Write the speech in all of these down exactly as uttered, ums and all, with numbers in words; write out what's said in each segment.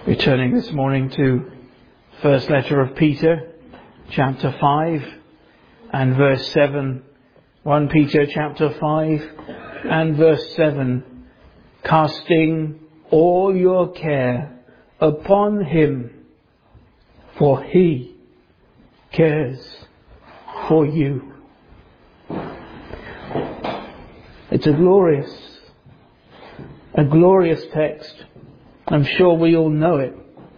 Returning this morning to first letter of Peter, chapter five and verse seven. First Peter chapter five and verse seven. Casting all your care upon him, for he cares for you. It's a glorious, a glorious text. I'm sure we all know it.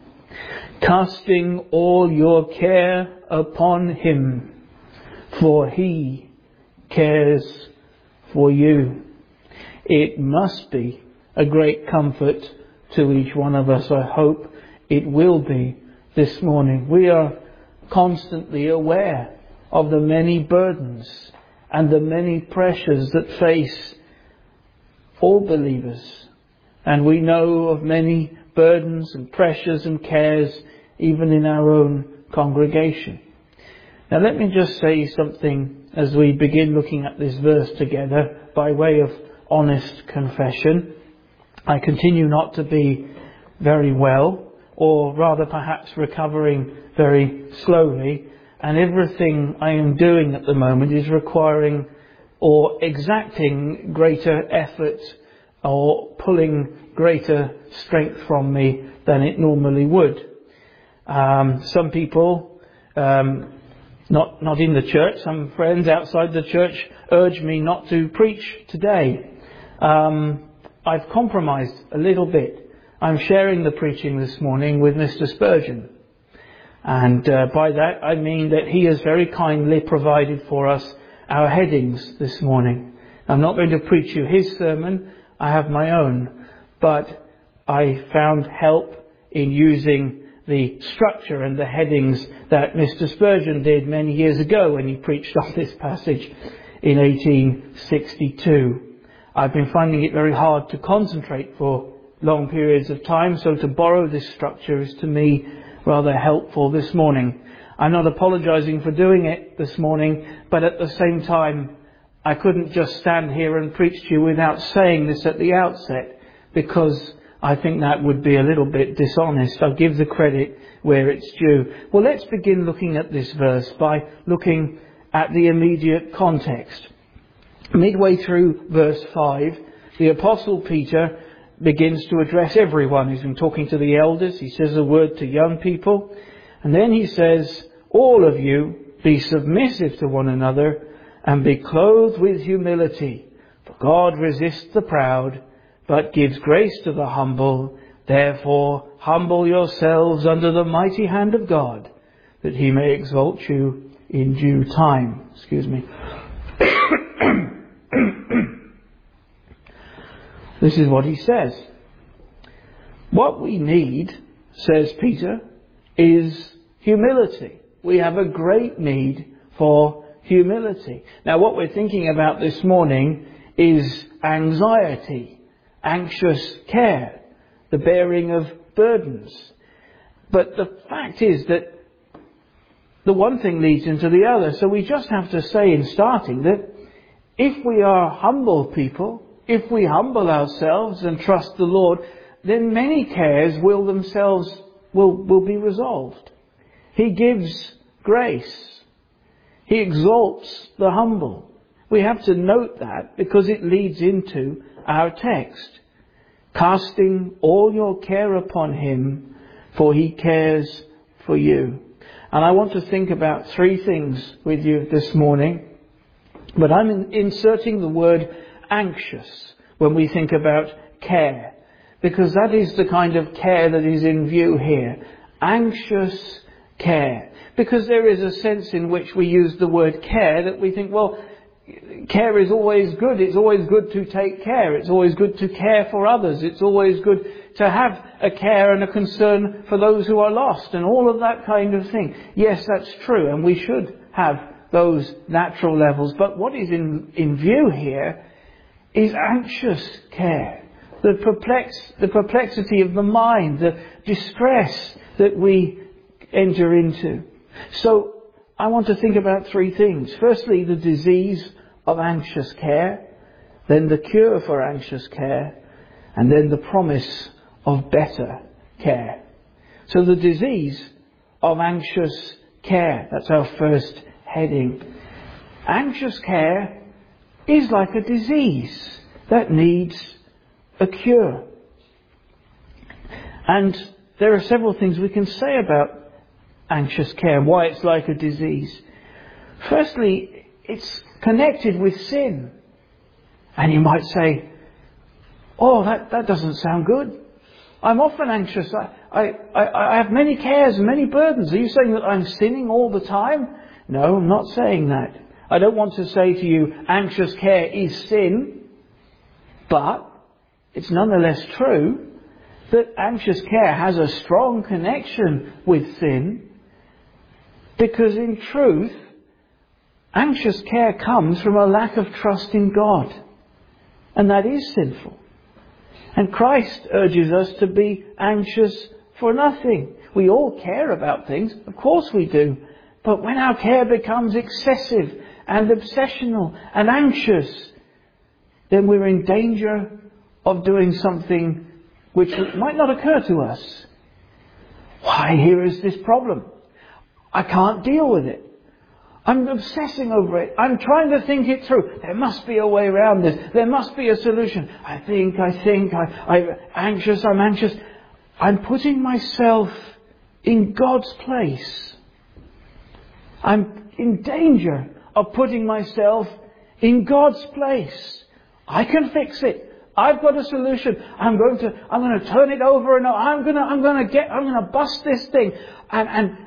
Casting all your care upon him, for he cares for you. It must be a great comfort to each one of us. I hope it will be this morning. We are constantly aware of the many burdens and the many pressures that face all believers. And we know of many burdens and pressures and cares even in our own congregation. Now let me just say something as we begin looking at this verse together by way of honest confession. I continue not to be very well, or rather perhaps recovering very slowly, and everything I am doing at the moment is requiring or exacting greater effort or pulling greater strength from me than it normally would. Um, some people, um, not not in the church, some friends outside the church urge me not to preach today. Um, I've compromised a little bit. I'm sharing the preaching this morning with Mister Spurgeon. And uh, by that I mean that he has very kindly provided for us our headings this morning. I'm not going to preach you his sermon. I have my own, but I found help in using the structure and the headings that Mister Spurgeon did many years ago when he preached on this passage in eighteen sixty-two. I've been finding it very hard to concentrate for long periods of time, so to borrow this structure is to me rather helpful this morning. I'm not apologizing for doing it this morning, but at the same time I couldn't just stand here and preach to you without saying this at the outset, because I think that would be a little bit dishonest. I'll give the credit where it's due. Well, let's begin looking at this verse by looking at the immediate context. Midway through verse five, the Apostle Peter begins to address everyone. He's been talking to the elders. He says a word to young people. And then he says, all of you be submissive to one another and be clothed with humility. For God resists the proud, but gives grace to the humble. Therefore, humble yourselves under the mighty hand of God, that he may exalt you in due time. Excuse me. This is what he says. What we need, says Peter, is humility. We have a great need for humility. Now, what we're thinking about this morning is anxiety, anxious care, the bearing of burdens. But the fact is that the one thing leads into the other. So we just have to say in starting that if we are humble people, if we humble ourselves and trust the Lord, then many cares will themselves will, will be resolved. He gives grace. He exalts the humble. We have to note that because it leads into our text. Casting all your care upon him, for he cares for you. And I want to think about three things with you this morning. But I'm in, inserting the word anxious when we think about care, because that is the kind of care that is in view here. Anxious care. Because there is a sense in which we use the word care that we think, well, care is always good. It's always good to take care. It's always good to care for others. It's always good to have a care and a concern for those who are lost and all of that kind of thing. Yes, that's true, and we should have those natural levels. But what is in, in view here is anxious care. The perplex, the perplexity of the mind, the distress that we enter into. So I want to think about three things. Firstly, the disease of anxious care, then the cure for anxious care, and then the promise of better care. So the disease of anxious care, that's our first heading. Anxious care is like a disease that needs a cure. And there are several things we can say about anxious care, why it's like a disease. Firstly, it's connected with sin. And you might say, oh, that, that doesn't sound good. I'm often anxious. I, I, I have many cares and many burdens. Are you saying that I'm sinning all the time? No, I'm not saying that. I don't want to say to you, anxious care is sin. But it's nonetheless true that anxious care has a strong connection with sin. Because in truth, anxious care comes from a lack of trust in God. And that is sinful. And Christ urges us to be anxious for nothing. We all care about things, of course we do. But when our care becomes excessive and obsessional and anxious, then we're in danger of doing something which might not occur to us. Why, here is this problem. I can't deal with it. I'm obsessing over it. I'm trying to think it through. There must be a way around this. There must be a solution. I think, I think, I, I'm anxious, I'm anxious. I'm putting myself in God's place. I'm in danger of putting myself in God's place. I can fix it. I've got a solution. I'm going to, I'm going to turn it over and I'm going to, I'm going to get, I'm going to bust this thing. And, and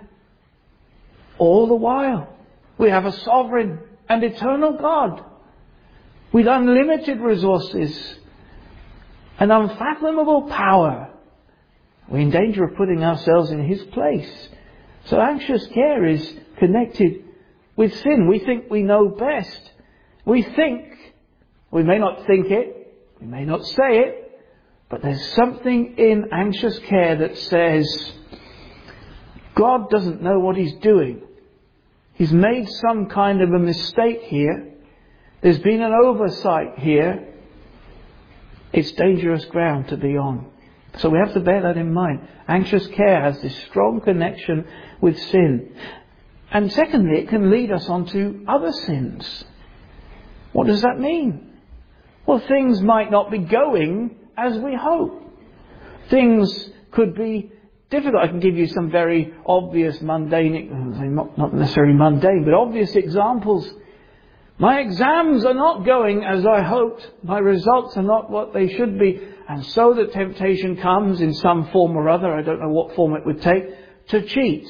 all the while, we have a sovereign and eternal God with unlimited resources and unfathomable power. We're in danger of putting ourselves in His place. So anxious care is connected with sin. We think we know best. We think, we may not think it, we may not say it, but there's something in anxious care that says, God doesn't know what He's doing. He's made some kind of a mistake here. There's been an oversight here. It's dangerous ground to be on. So we have to bear that in mind. Anxious care has this strong connection with sin. And secondly, it can lead us on to other sins. What does that mean? Well, things might not be going as we hope. Things could be difficult. I can give you some very obvious mundane, not necessarily mundane, but obvious examples. My exams are not going as I hoped. My results are not what they should be. And so the temptation comes in some form or other, I don't know what form it would take, to cheat.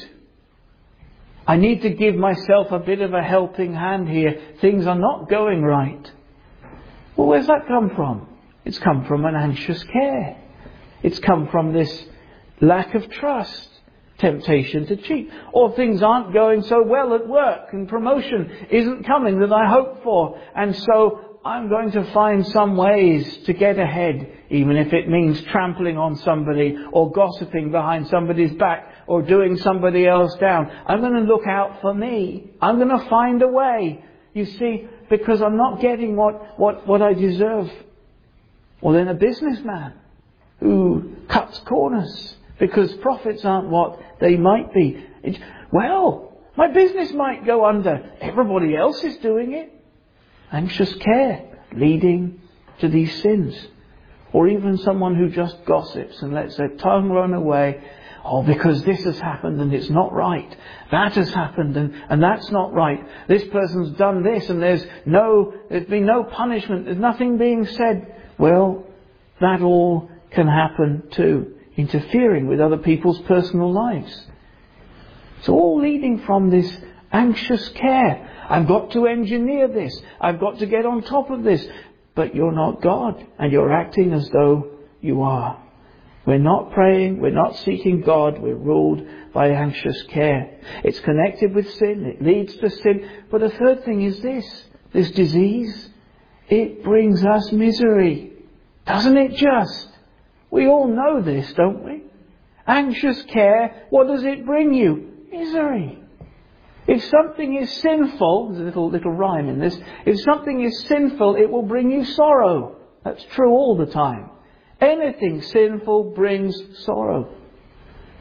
I need to give myself a bit of a helping hand here. Things are not going right. Well, where's that come from? It's come from an anxious care. It's come from this lack of trust, temptation to cheat. Or things aren't going so well at work and promotion isn't coming that I hoped for. And so I'm going to find some ways to get ahead, even if it means trampling on somebody or gossiping behind somebody's back or doing somebody else down. I'm going to look out for me. I'm going to find a way. You see, because I'm not getting what, what, what I deserve. Or then a businessman who cuts corners because profits aren't what they might be. It's, well, my business might go under. Everybody else is doing it. Anxious care leading to these sins. Or even someone who just gossips and lets their tongue run away. Oh, because this has happened and it's not right. That has happened and, and that's not right. This person's done this and there's no, there's been no punishment. There's nothing being said. Well, that all can happen too. Interfering with other people's personal lives. It's all leading from this anxious care. I've got to engineer this. I've got to get on top of this. But you're not God, and you're acting as though you are. We're not praying, we're not seeking God, we're ruled by anxious care. It's connected with sin, it leads to sin. But the third thing is this, this disease, it brings us misery. Doesn't it just? We all know this, don't we? Anxious care, what does it bring you? Misery. If something is sinful, there's a little, little rhyme in this. If something is sinful, it will bring you sorrow. That's true all the time. Anything sinful brings sorrow.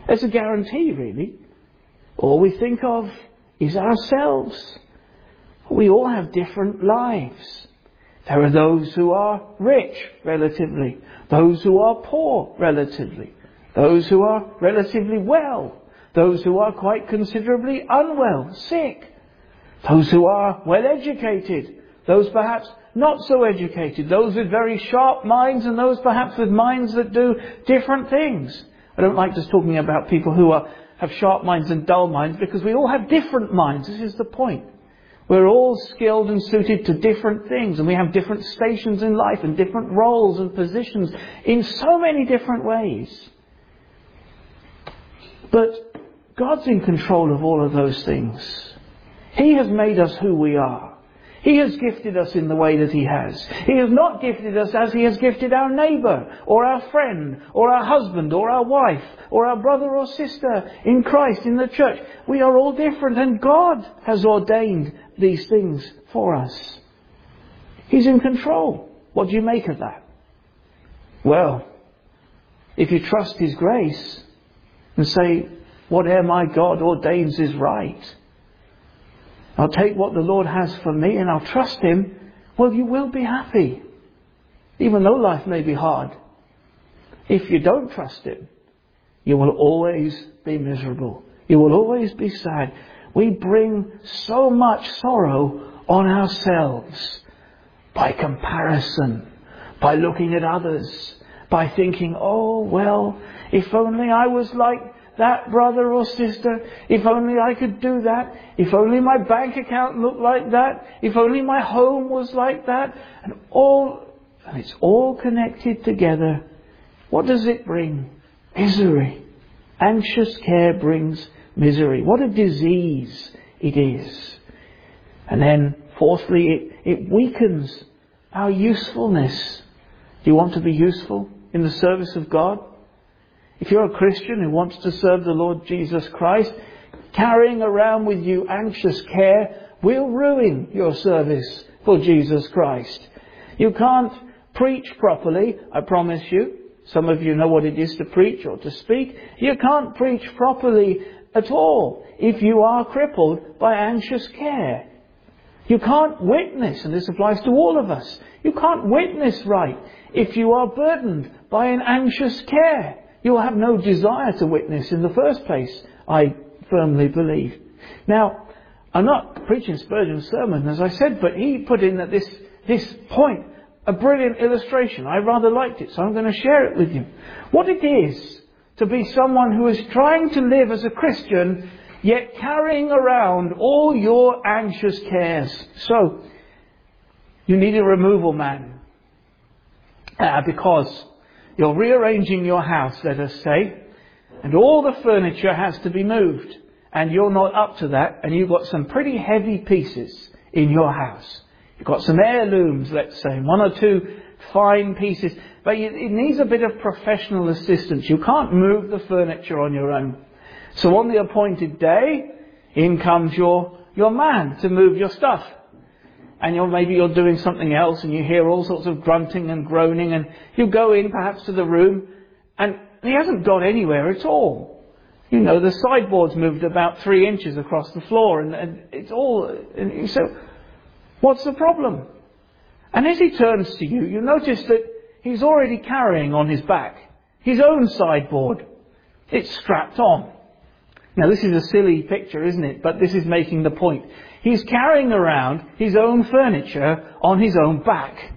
It's a guarantee, really. All we think of is ourselves. We all have different lives. There are those who are rich, relatively. Those who are poor, relatively. Those who are relatively well. Those who are quite considerably unwell, sick. Those who are well educated. Those perhaps not so educated. Those with very sharp minds, and those perhaps with minds that do different things. I don't like just talking about people who are, have sharp minds and dull minds, because we all have different minds. This is the point. We're all skilled and suited to different things, and we have different stations in life and different roles and positions in so many different ways. But God's in control of all of those things. He has made us who we are. He has gifted us in the way that He has. He has not gifted us as He has gifted our neighbour, or our friend, or our husband, or our wife, or our brother or sister in Christ, in the church. We are all different, and God has ordained these things for us. He's in control. What do you make of that? Well, if you trust His grace and say, whatever my God ordains is right, I'll take what the Lord has for me and I'll trust Him, well, you will be happy. Even though life may be hard. If you don't trust Him, you will always be miserable. You will always be sad. We bring so much sorrow on ourselves by comparison, by looking at others, by thinking, oh, well, if only I was like that brother or sister, if only I could do that, if only my bank account looked like that, if only my home was like that, and all, and it's all connected together. What does it bring? Misery. Anxious care brings misery. What a disease it is. And then, fourthly, it, it weakens our usefulness. Do you want to be useful in the service of God? If you're a Christian who wants to serve the Lord Jesus Christ, carrying around with you anxious care will ruin your service for Jesus Christ. You can't preach properly, I promise you. Some of you know what it is to preach or to speak. You can't preach properly at all if you are crippled by anxious care. You can't witness, and this applies to all of us. You can't witness right if you are burdened by an anxious care. You will have no desire to witness in the first place, I firmly believe. Now, I'm not preaching Spurgeon's sermon, as I said, but he put in at this, this point a brilliant illustration. I rather liked it, so I'm going to share it with you. What it is to be someone who is trying to live as a Christian, yet carrying around all your anxious cares. So, you need a removal man. Uh, because you're rearranging your house, let us say, and all the furniture has to be moved, and you're not up to that, and you've got some pretty heavy pieces in your house. You've got some heirlooms, let's say, one or two fine pieces, but it needs a bit of professional assistance. You can't move the furniture on your own. So on the appointed day, in comes your, your man to move your stuff. And you're, maybe you're doing something else and you hear all sorts of grunting and groaning, and you go in perhaps to the room and he hasn't got anywhere at all. You know, the sideboard's moved about three inches across the floor, and, and it's all, and you say, what's the problem? And as he turns to you, you notice that he's already carrying on his back his own sideboard. It's strapped on. Now this is a silly picture, isn't it? But this is making the point. He's carrying around his own furniture on his own back.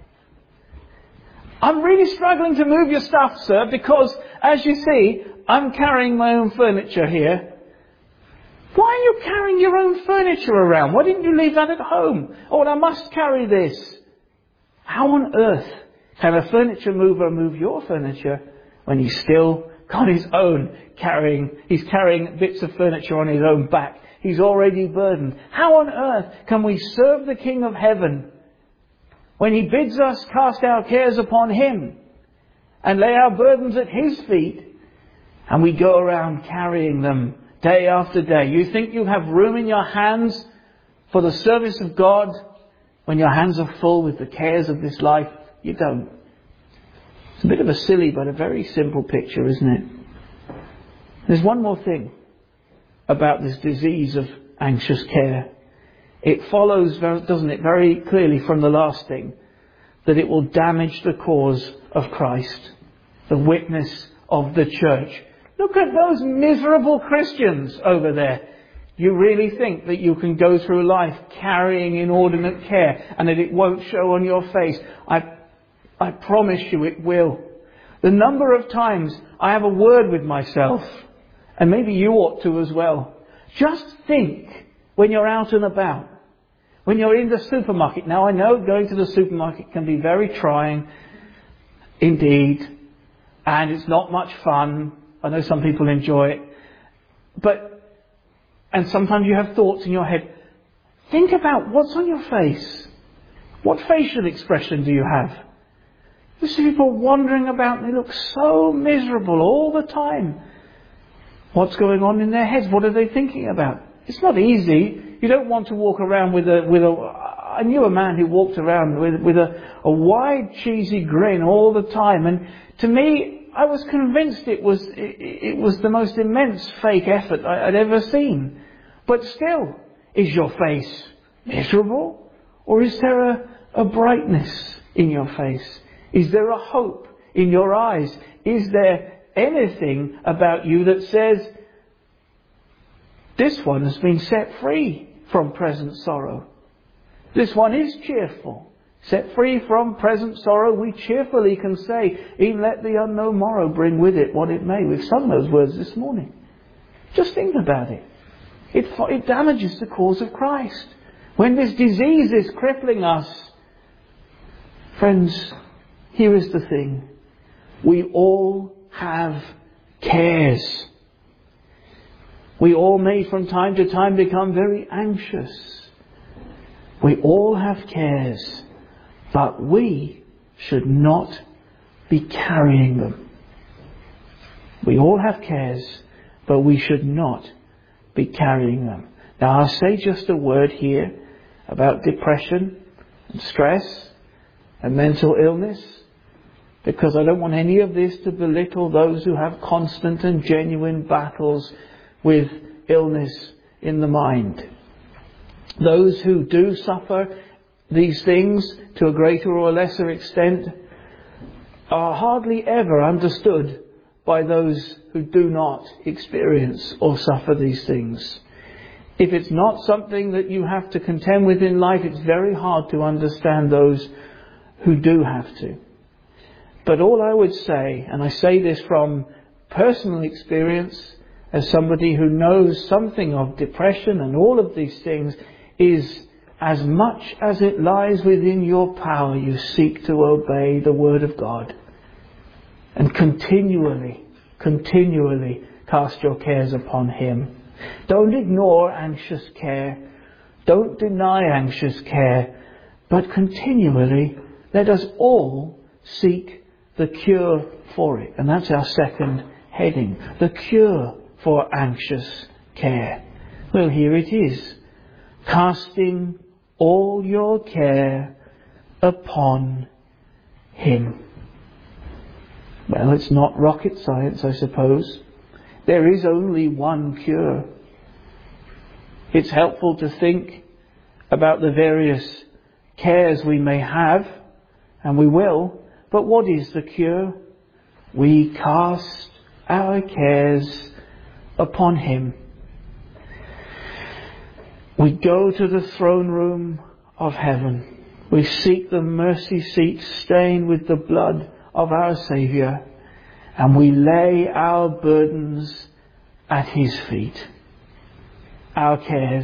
I'm really struggling to move your stuff, sir, because, as you see, I'm carrying my own furniture here. Why are you carrying your own furniture around? Why didn't you leave that at home? Oh, I must carry this. How on earth can a furniture mover move your furniture when he's still got his own carrying, he's carrying bits of furniture on his own back? He's already burdened. How on earth can we serve the King of Heaven when He bids us cast our cares upon Him and lay our burdens at His feet, and we go around carrying them day after day? You think you have room in your hands for the service of God when your hands are full with the cares of this life? You don't. It's a bit of a silly but a very simple picture, isn't it? There's one more thing about this disease of anxious care. It follows, doesn't it, very clearly from the last thing, that it will damage the cause of Christ, the witness of the church. Look at those miserable Christians over there. You really think that you can go through life carrying inordinate care and that it won't show on your face? I, I promise you it will. The number of times I have a word with myself, and maybe you ought to as well. Just think when you're out and about, when you're in the supermarket. Now I know going to the supermarket can be very trying indeed, and it's not much fun. I know some people enjoy it. But, and sometimes you have thoughts in your head. Think about what's on your face. What facial expression do you have? You see people wandering about and they look so miserable all the time. What's going on in their heads? What are they thinking about? It's not easy. You don't want to walk around with a, with a, I knew a man who walked around with, with a, a wide cheesy grin all the time. And to me, I was convinced it was, it, it was the most immense fake effort I, I'd ever seen. But still, is your face miserable? Or is there a, a brightness in your face? Is there a hope in your eyes? Is there anything about you that says, this one has been set free from present sorrow. This one is cheerful. Set free from present sorrow, we cheerfully can say, even let the unknown morrow bring with it what it may. We've sung those words this morning. Just think about it. It, it damages the cause of Christ. When this disease is crippling us, friends, here is the thing. We all have cares. We all may from time to time become very anxious. We all have cares. But we should not be carrying them. We all have cares, but we should not be carrying them. Now I'll say just a word here about depression and stress and mental illness, because I don't want any of this to belittle those who have constant and genuine battles with illness in the mind. Those who do suffer these things to a greater or lesser extent are hardly ever understood by those who do not experience or suffer these things. If it's not something that you have to contend with in life, it's very hard to understand those who do have to. But all I would say, and I say this from personal experience as somebody who knows something of depression and all of these things, is as much as it lies within your power, you seek to obey the Word of God. And continually, continually cast your cares upon Him. Don't ignore anxious care. Don't deny anxious care. But continually, let us all seek the cure for it. And that's our second heading. The cure for anxious care. Well, here it is. Casting all your care upon Him. Well, it's not rocket science, I suppose. There is only one cure. It's helpful to think about the various cares we may have, and we will, but what is the cure? We cast our cares upon Him. We go to the throne room of heaven. We seek the mercy seat stained with the blood of our Saviour, and we lay our burdens at His feet. Our cares.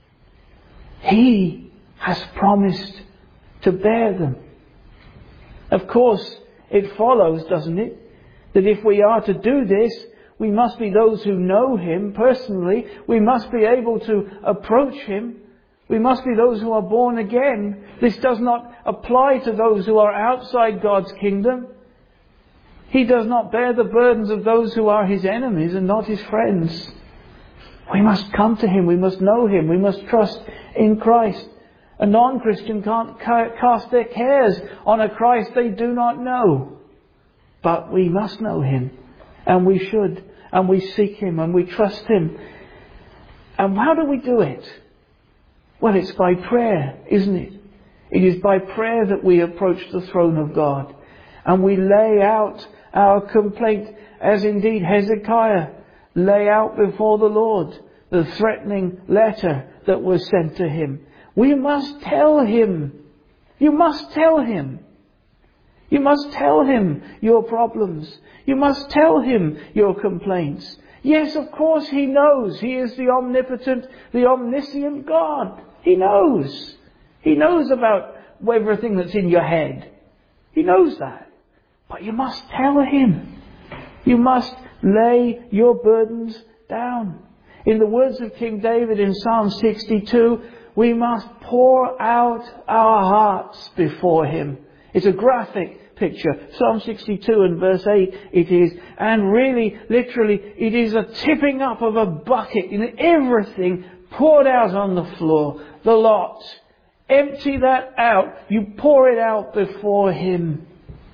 He has promised to bear them. Of course, it follows, doesn't it, that if we are to do this, we must be those who know Him personally. We must be able to approach Him. We must be those who are born again. This does not apply to those who are outside God's kingdom. He does not bear the burdens of those who are His enemies and not His friends. We must come to Him. We must know Him. We must trust in Christ. A non-Christian can't cast their cares on a Christ they do not know. But we must know Him. And we should. and we seek Him and we trust Him. And how do we do it? Well, it's by prayer, isn't it? It is by prayer that we approach the throne of God. And we lay out our complaint, as indeed Hezekiah lay out before the Lord the threatening letter that was sent to him. We must tell Him. You must tell Him. You must tell Him your problems. You must tell Him your complaints. Yes, of course He knows. He is the omnipotent, the omniscient God. He knows. He knows about everything that's in your head. He knows that. But you must tell Him. You must lay your burdens down. In the words of King David in Psalm sixty-two, we must pour out our hearts before Him. It's a graphic picture. Psalm sixty-two and verse eight it is. And really, literally, it is a tipping up of a bucket. You know, everything poured out on the floor. The lot. Empty that out. You pour it out before Him.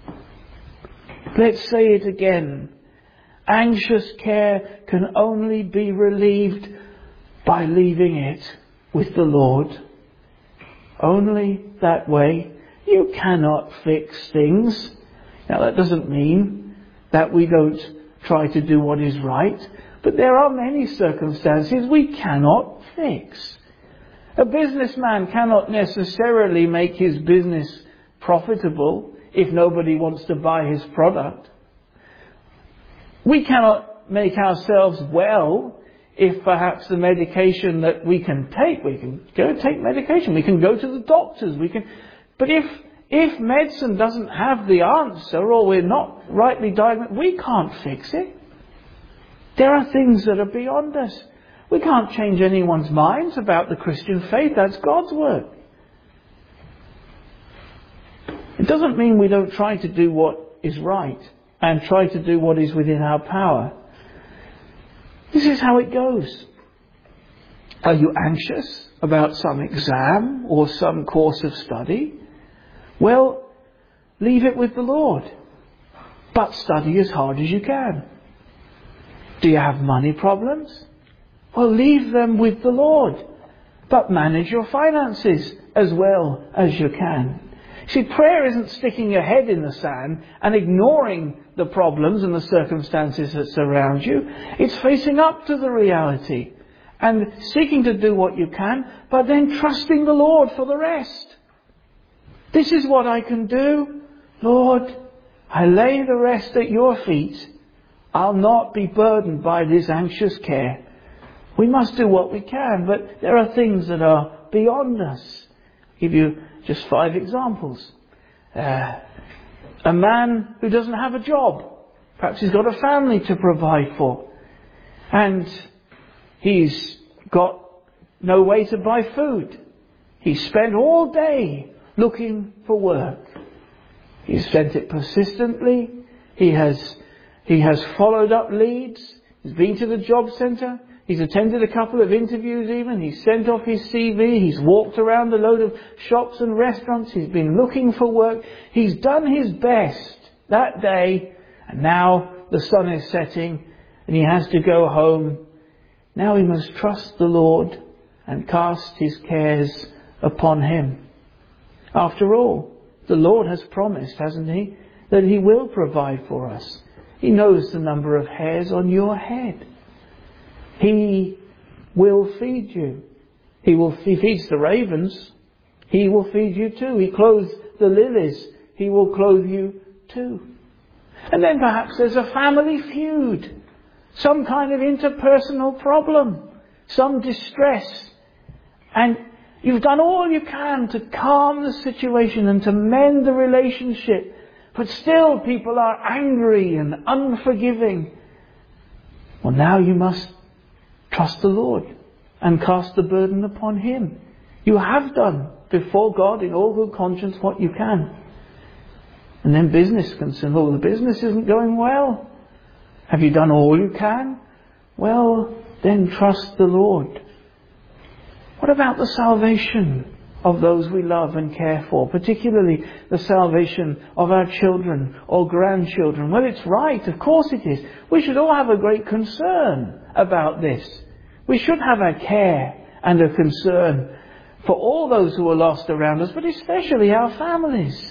Let's say it again. Anxious care can only be relieved by leaving it with the Lord. Only that way. You cannot fix things. Now that doesn't mean that we don't try to do what is right, but there are many circumstances we cannot fix. A businessman cannot necessarily make his business profitable if nobody wants to buy his product. We cannot make ourselves well if perhaps the medication that we can take, we can go take medication, we can go to the doctors, we can, but if, if medicine doesn't have the answer or we're not rightly diagnosed, we can't fix it. There are things that are beyond us. We can't change anyone's minds about the Christian faith. That's God's work. It doesn't mean we don't try to do what is right and try to do what is within our power. This is how it goes. Are you anxious about some exam or some course of study? Well, leave it with the Lord. But study as hard as you can. Do you have money problems? Well, leave them with the Lord. But manage your finances as well as you can. See, prayer isn't sticking your head in the sand and ignoring the problems and the circumstances that surround you. It's facing up to the reality and seeking to do what you can, but then trusting the Lord for the rest. This is what I can do. Lord, I lay the rest at your feet. I'll not be burdened by this anxious care. We must do what we can, but there are things that are beyond us. I'll give you just five examples. Uh, a man who doesn't have a job. Perhaps he's got a family to provide for. And he's got no way to buy food. He's spent all day looking for work. He's sent it persistently. He has, he has followed up leads. He's been to the job centre. He's attended a couple of interviews even. He's sent off his C V. He's walked around a load of shops and restaurants. He's been looking for work. He's done his best that day. And now the sun is setting and he has to go home. Now he must trust the Lord and cast his cares upon Him. After all, the Lord has promised, hasn't He, that He will provide for us. He knows the number of hairs on your head. He will feed you. He will he feeds the ravens. He will feed you too. He clothes the lilies. He will clothe you too. And then perhaps there's a family feud. Some kind of interpersonal problem. Some distress. And you've done all you can to calm the situation and to mend the relationship. But still people are angry and unforgiving. Well, now you must trust the Lord and cast the burden upon Him. You have done before God in all good conscience what you can. And then business concern. Oh, the business isn't going well. Have you done all you can? Well, then trust the Lord. What about the salvation of those we love and care for, particularly the salvation of our children or grandchildren. Well, it's right, of course it is. We should all have a great concern about this. We should have a care and a concern for all those who are lost around us, but especially our families.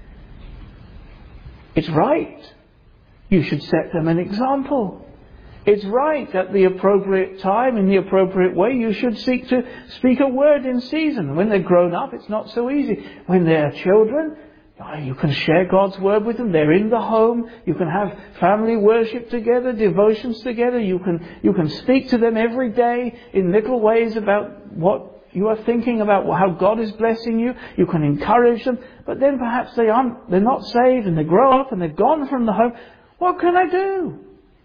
It's right. You should set them an example. It's right, at the appropriate time, in the appropriate way, you should seek to speak a word in season. When they're grown up, it's not so easy. When they're children, you can share God's word with them. They're in the home. You can have family worship together, devotions together. You can, you can speak to them every day in little ways about what you are thinking about, how God is blessing you. You can encourage them. But then perhaps they aren't, they're not saved and they grow up and they're gone from the home. What can I do?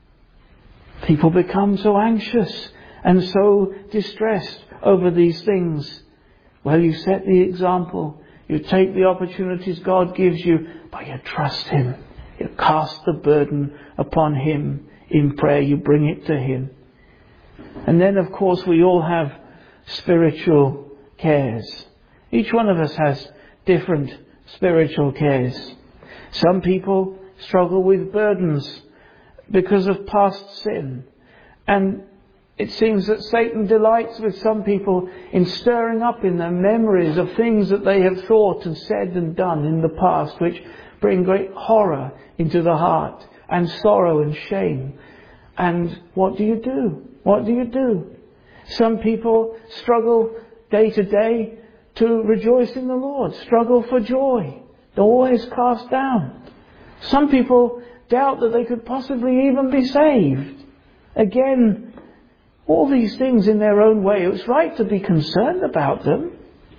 People become so anxious and so distressed over these things. Well, you set the example. You take the opportunities God gives you, but you trust Him. You cast the burden upon Him in prayer. You bring it to Him. And then, of course, we all have spiritual cares. Each one of us has different spiritual cares. Some people struggle with burdens because of past sin. And it seems that Satan delights with some people in stirring up in their memories of things that they have thought and said and done in the past, which bring great horror into the heart and sorrow and shame. And what do you do? What do you do? Some people struggle day to day to rejoice in the Lord, struggle for joy. They're always cast down. Some people doubt that they could possibly even be saved. Again, all these things in their own way, it's right to be concerned about them.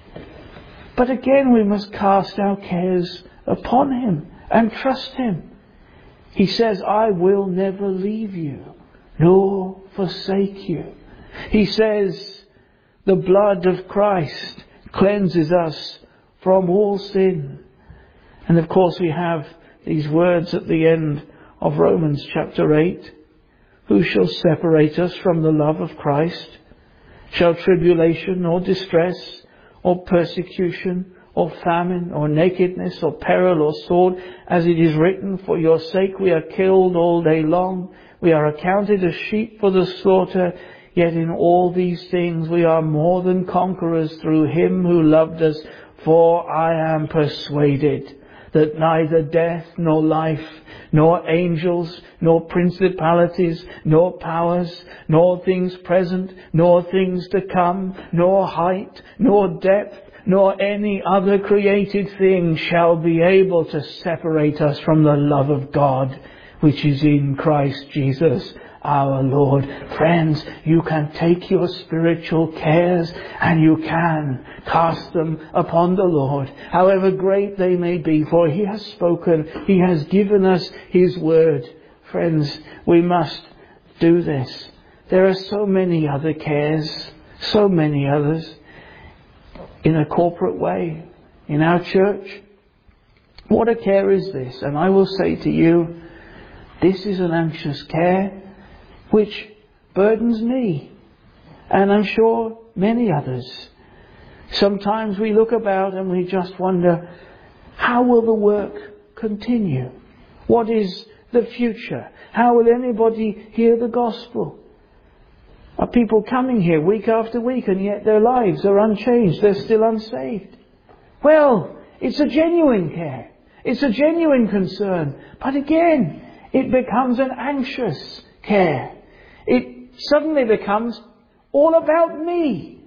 But again, we must cast our cares upon Him and trust Him. He says, I will never leave you, nor forsake you. He says, the blood of Christ cleanses us from all sin. And of course we have these words at the end of Romans chapter eight. Who shall separate us from the love of Christ? Shall tribulation or distress or persecution or famine or nakedness or peril or sword? As it is written, for your sake we are killed all day long. We are accounted as sheep for the slaughter. Yet in all these things we are more than conquerors through Him who loved us. For I am persuaded that neither death nor life, nor angels, nor principalities, nor powers, nor things present, nor things to come, nor height, nor depth, nor any other created thing shall be able to separate us from the love of God, which is in Christ Jesus our Lord. Friends, you can take your spiritual cares and you can cast them upon the Lord, however great they may be, for He has spoken, He has given us His word. Friends, we must do this. There are so many other cares, so many others, in a corporate way, in our church. What a care is this? And I will say to you, this is an anxious care which burdens me, and I'm sure many others. Sometimes we look about and we just wonder, how will the work continue? What is the future? How will anybody hear the gospel? Are people coming here week after week and yet their lives are unchanged? They're still unsaved. Well, it's a genuine care. It's a genuine concern. But again, it becomes an anxious care. It suddenly becomes all about me.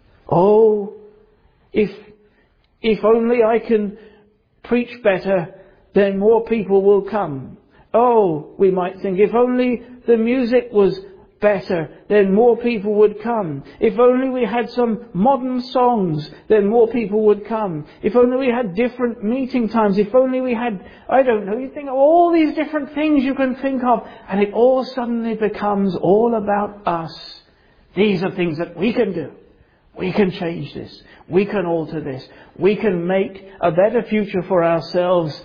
Oh, if if only I can preach better, then more people will come. Oh, we might think, if only the music was better, then more people would come. If only we had some modern songs, then more people would come. If only we had different meeting times. If only we had, I don't know, you think of all these different things you can think of, and it all suddenly becomes all about us. These are things that we can do. We can change this. We can alter this. We can make a better future for ourselves.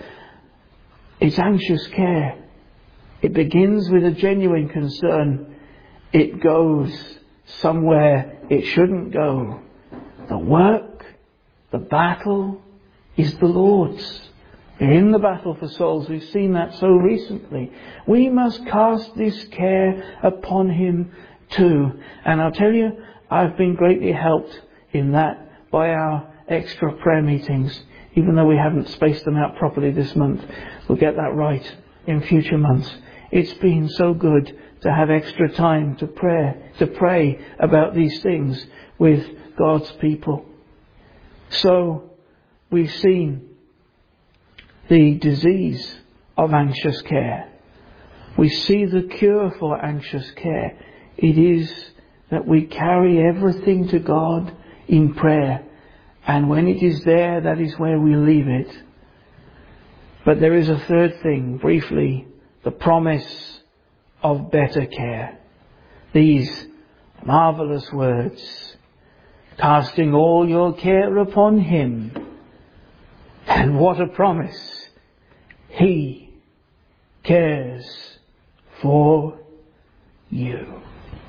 It's anxious care. It begins with a genuine concern. It goes somewhere it shouldn't go. The work The battle is the Lord's. We're in the battle for souls. We've seen that so recently. We must cast this care upon Him too. And I'll tell you, I've been greatly helped in that by our extra prayer meetings. Even though we haven't spaced them out properly this month, we'll get that right in future months. It's been so good to have extra time to pray, to pray about these things with God's people. So we've seen the disease of anxious care. We see the cure for anxious care. It is that we carry everything to God in prayer. And when it is there, that is where we leave it. But there is a third thing, briefly, the promise of better care. These marvelous words, casting all your care upon Him. And what a promise! He cares for you.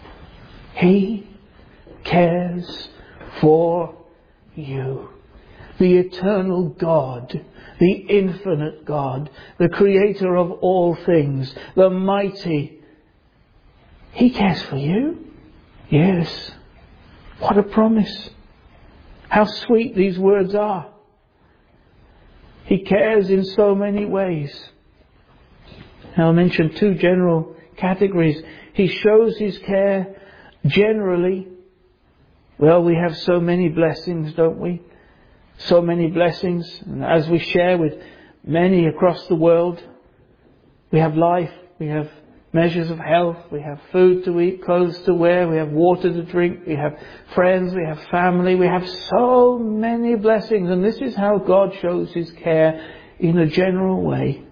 He cares for you. The eternal God, the infinite God, the creator of all things, the mighty. He cares for you. Yes. What a promise. How sweet these words are. He cares in so many ways. I'll mention two general categories. He shows His care generally. Well, we have so many blessings, don't we? So many blessings. And as we share with many across the world, we have life, we have measures of health, we have food to eat, clothes to wear, we have water to drink, we have friends, we have family, we have so many blessings. And this is how God shows His care in a general way.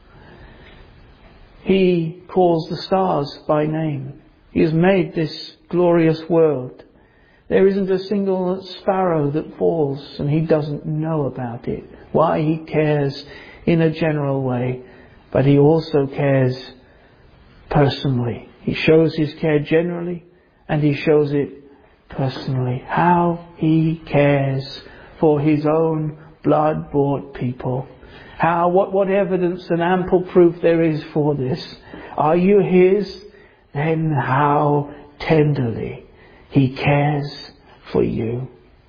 He calls the stars by name. He has made this glorious world. There isn't a single sparrow that falls and He doesn't know about it. Why? He cares in a general way, but He also cares personally. He shows His care generally and He shows it personally. How He cares for His own blood-bought people. How, what, what evidence and ample proof there is for this. Are you His? Then how tenderly He cares for you.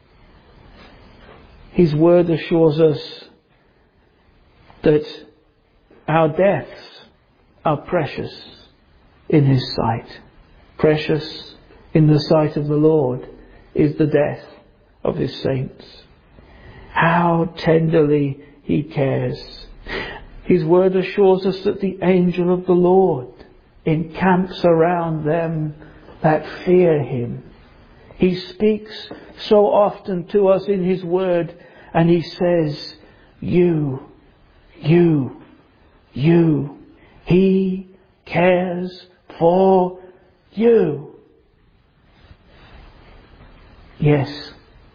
His word assures us that our deaths are precious in His sight. Precious in the sight of the Lord is the death of His saints. How tenderly He cares. His word assures us that the angel of the Lord encamps around them that fear Him. He speaks so often to us in His word, and He says, you, you, you. He cares for you. Yes,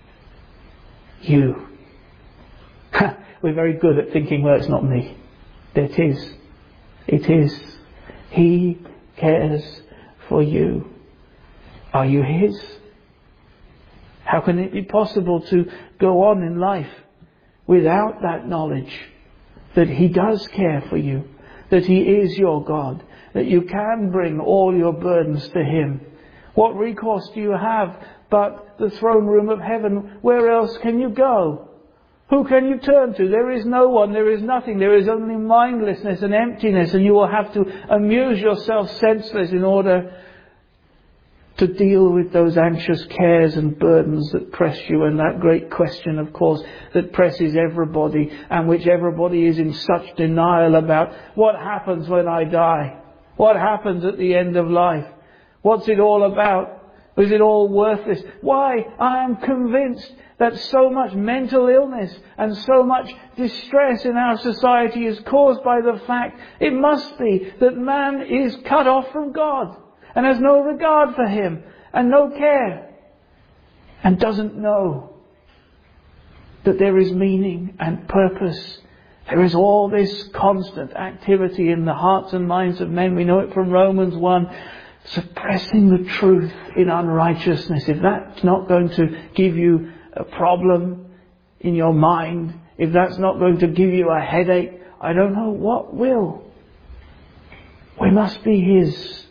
you. We're very good at thinking, well, it's not me. It is. It is. He cares for you. Are you His? How can it be possible to go on in life without that knowledge that He does care for you, that He is your God, that you can bring all your burdens to Him? What recourse do you have but the throne room of heaven? Where else can you go? Who can you turn to? There is no one, there is nothing, there is only mindlessness and emptiness, and you will have to amuse yourself senseless in order to deal with those anxious cares and burdens that press you, and that great question, of course, that presses everybody, and which everybody is in such denial about. What happens when I die? What happens at the end of life? What's it all about? Is it all worthless? Why? I am convinced that so much mental illness and so much distress in our society is caused by the fact, it must be, that man is cut off from God and has no regard for Him and no care and doesn't know that there is meaning and purpose. There is all this constant activity in the hearts and minds of men. We know it from Romans one. Suppressing the truth in unrighteousness. If that's not going to give you a problem, in your mind, if that's not going to give you a headache, I don't know what will. We must be His.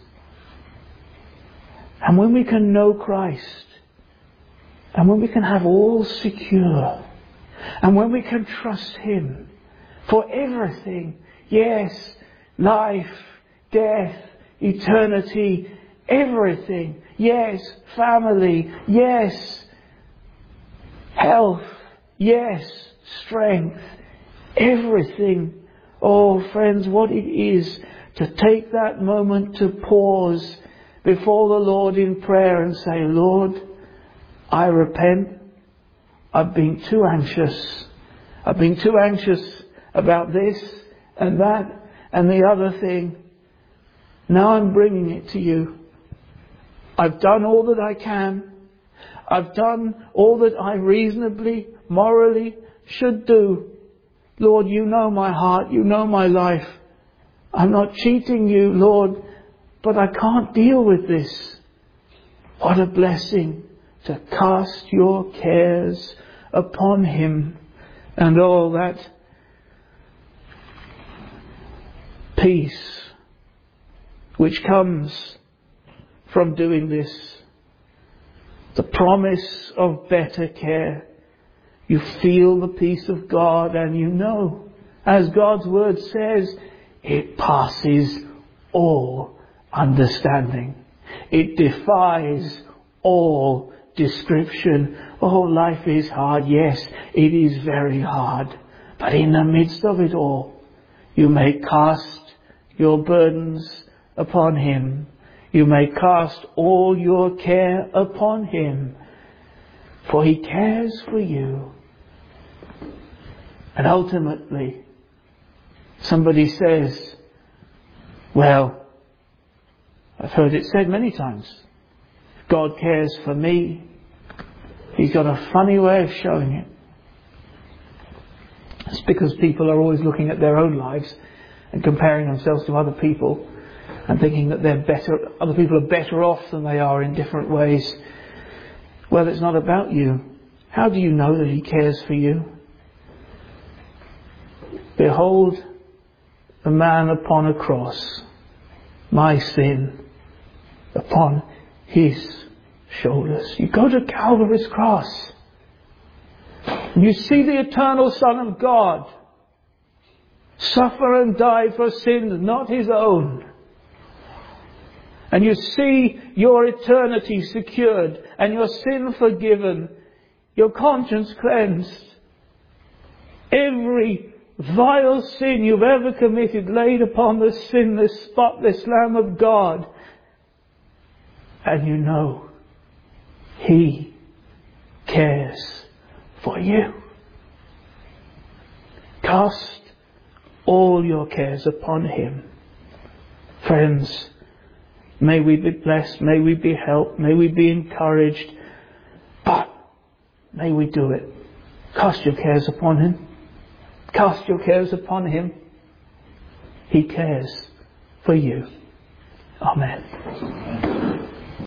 And when we can know Christ, and when we can have all secure, and when we can trust Him for everything, yes, life, death, eternity, everything, yes, family, yes, health, yes, strength, everything. Oh, friends, what it is to take that moment to pause before the Lord in prayer and say, Lord, I repent. I've been too anxious. I've been too anxious about this and that and the other thing. Now I'm bringing it to you. I've done all that I can. I've done all that I reasonably, morally should do. Lord, you know my heart. You know my life. I'm not cheating you, Lord, but I can't deal with this. What a blessing to cast your cares upon Him. And all that peace which comes from doing this. The promise of better care. You feel the peace of God, and you know, as God's word says, it passes all understanding. It defies all description. Oh, life is hard. Yes, it is very hard. But in the midst of it all, you may cast your burdens upon Him. You may cast all your care upon Him. For He cares for you. And ultimately, somebody says, well, I've heard it said many times, God cares for me. He's got a funny way of showing it. It's because people are always looking at their own lives and comparing themselves to other people and thinking that they're better, other people are better off than they are in different ways. Well, it's not about you. How do you know that He cares for you? Behold a man upon a cross, my sin upon His shoulders. You go to Calvary's cross and you see the eternal Son of God suffer and die for sins not His own. And you see your eternity secured and your sin forgiven, your conscience cleansed. Every vile sin you've ever committed laid upon the sinless, spotless Lamb of God. And you know He cares for you. Cast all your cares upon Him. Friends, may we be blessed, may we be helped, may we be encouraged, but may we do it. Cast your cares upon Him. Cast your cares upon Him. He cares for you. Amen.